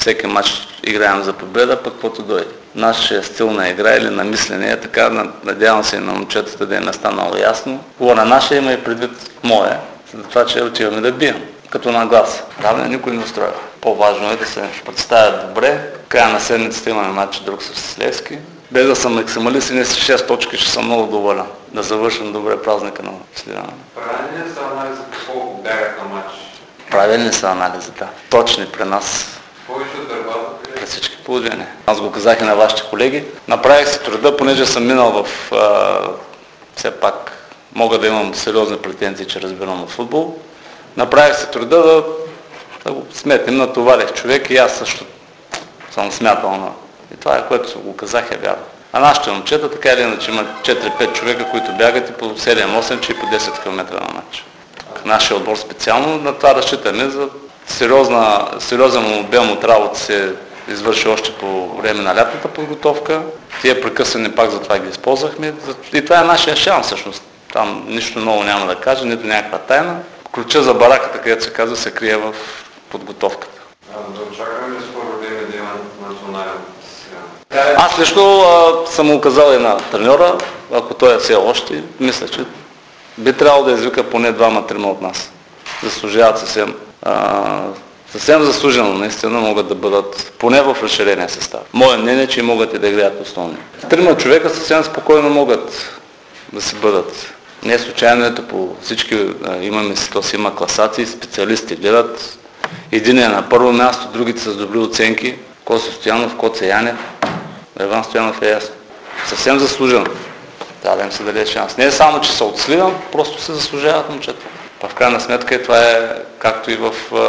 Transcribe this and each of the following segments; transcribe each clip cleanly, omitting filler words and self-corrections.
всеки матч играем за победа, пък каквото дойде. Нашия стил на игра или на мислене е така, надявам се и на момчетата да им е станало ясно. Говоря нашия, има и предвид моя, за това, че отиваме да бием. Като нагласа. Равне никой не устроява. По-важно е да се представят добре. Края на седмицата имаме матч друг с Левски. Без да съм максималист и не с 6 точки, ще съм много доволен да завършим добре празника на Сливяна. Правилни ли са анализа какво бягат на матч? Правилни са анализи, да. Точни при нас. Повече от дърбата? При всички положения. Аз го казах и на вашите колеги. Направих си труда, понеже съм минал в... все пак мога да имам сериозни претенции, че разбирам от футбол. Направих си труда да го сметнем, натоварих човек и аз също съм смятал на... И това е, което го казах, е вярно. А нашите момчета, така или иначе, имат 4-5 човека, които бягат и по 7-8, че и по 10 км на матч. Нашия отбор специално на това разчитаме за сериозен обем от работа се извърши още по време на лятната подготовка. Тия прекъсване пак за това ги използвахме. И това е нашия шанс всъщност. Там нищо ново няма да кажа, нито някаква тайна. Ключа за бараката, където се казва, се крие в подготовката. Да очакваме ли скоро време да има национален сега? Аз лично съм му казал и на треньора, ако той е все още, мисля, че би трябвало да извика поне 2-3 от нас. Заслужават съвсем заслужено, наистина могат да бъдат поне в разширения състав. Мое мнение е, че могат и да играят основни. 3 човека съвсем спокойно могат да си бъдат. Не случайно ето по всички имаме си има класации, специалисти гледат. Един е на първо място, другите с добри оценки. Косо Стоянов, Коце Янев, Иван Стоянов е ясно. Съвсем заслужено. Трябва да им се даде шанс. Не е само, че са от Сливен, просто се заслужават момчета. В крайна сметка това е както и в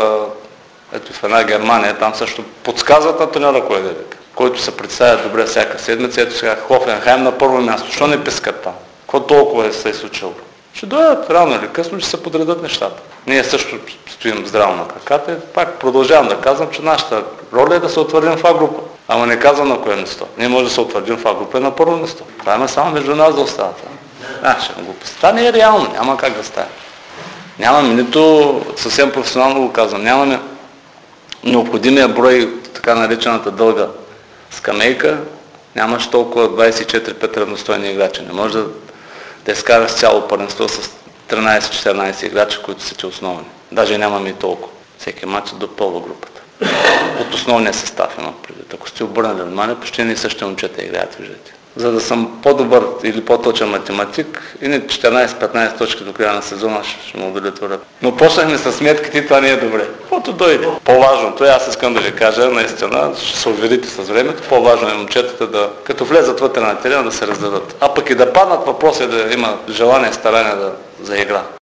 една Германия, там също подсказват на треньора кой да вика. Който се представя добре всяка седмица, ето сега Хофенхайм на първо място. Що не пискат там? Какво толкова се е случило? Ще дойдат рано или късно, че се подредат нещата. Ние също стоим здраво на краката и пак продължавам да казвам, че нашата роля е да се утвърдим в А-група. Ама не казвам на кое место. Ние може да се утвърдим в А-група на първо место. Това е само между нас да остават. Ще глупост. Това не е реално, няма как да стане. Нямаме нито, съвсем професионално го казвам, нямаме необходимия брой, така наречената дълга скамейка, нямаш толкова 24-5 равностойни играчи. Не може да изкараш цяло първенство с 13-14 играчи, които са ти основни. Даже нямаме и толкова. Всеки матч допълва групата. От основния състав имам предвид. Ако сте обърнали внимание, почти не същите момчета играят, виждате. За да съм по-добър или по-точен математик, и не 14-15 точки до края на сезона ще му удовлетворят. Но почнахме с сметките и това не е добре. Каквото дойде. По-важното е, аз искам да ви кажа, наистина, ще се уверите с времето, по-важно е момчетата да, като влезат вътре на терена, да се раздадат. А пък и да паднат, въпрос е да има желание и старание за игра.